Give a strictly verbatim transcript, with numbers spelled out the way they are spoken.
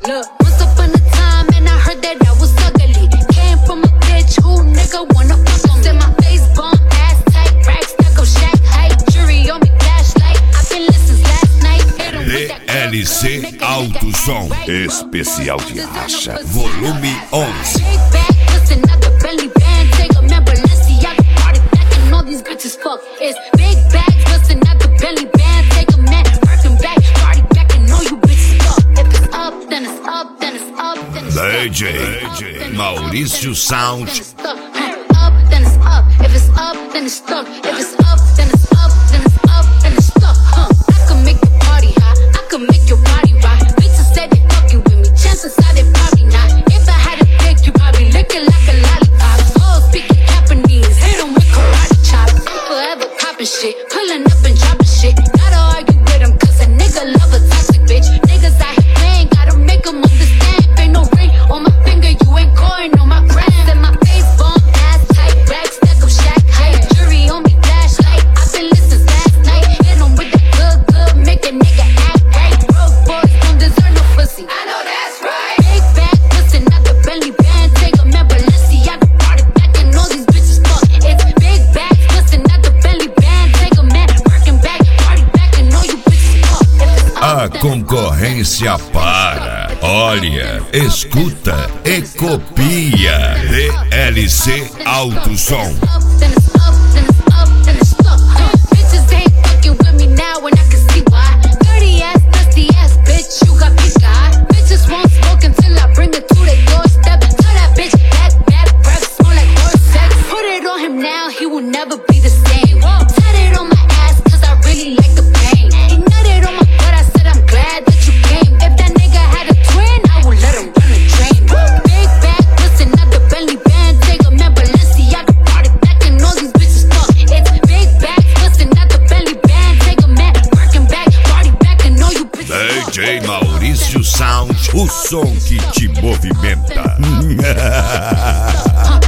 Look, once upon a time, and I heard that I was ugly. Came from a bitch who nigga wanna fuck on me. Said my face bomb, ass tight, racks stuck up shack height. Jury on me, flashlight. I've been listening last night. D L C Alto Som, especial de racha, volume onze. These bitches fuck. It's big bags, bustin' out the belly band. Take a man, working back, party back, and know you bitches fuck. If it's up, then it's up, then it's up, then it's D J Maurício Sound. If it's up, then it's up. If it's up, then it's stuck. If it's up, then it's up, then it's up, then it's stuck. Huh? I can make the party hot. I can make your body rock. Bitches said they fucking with me. Chances are they probably not. If I had a dick, you probably lick it like a lollipop. Oh, speaking Japanese, hit 'em with karate. Forever poppin' shit, pullin' up and droppin' shit. Gotta argue with him, cause a nigga love a toxic bitch. Niggas out here playing, gotta make him understand. If ain't no ring on my finger, you ain't going on my brand. Said my face bomb, ass tight, racks stack up shack height. Jury on me, flashlight. I've been listening last night. Hit him with that good, good, make a nigga act right. Broke boys don't deserve no pussy. I know that's right. Big bag, bustin' out the belly band. Take a man, Balenciaga, party back, and all these bitches fuck. It's big bag, bustin' out the belly band. Take a man, working back, party back, and all you bitches fuck. A concorrência para. Olha, escuta e copia. D L C Alto Som. Bitches ain't fucking with me now, and I can see why. Dirty ass, dusty ass bitch, you got pink eye. Bitches won't smoke until I bring it to their doorstep. Tell that bitch back, back, breath smell like horse sex. Put it on him now, he will never be the same. Tat it on my ass, cause I really like the pain. He nutted on my butt, I said I'm glad that you came. If that nigga had a twin, I would let him run the train. Big bag, listen at the belly band. Take a man, Balenciaga, party back, and all these bitches fuck. It's big bags, listen at the belly band. Take a man, working back, party back, and all you bitches fuck. D J Maurício Sound, o som que te movimenta.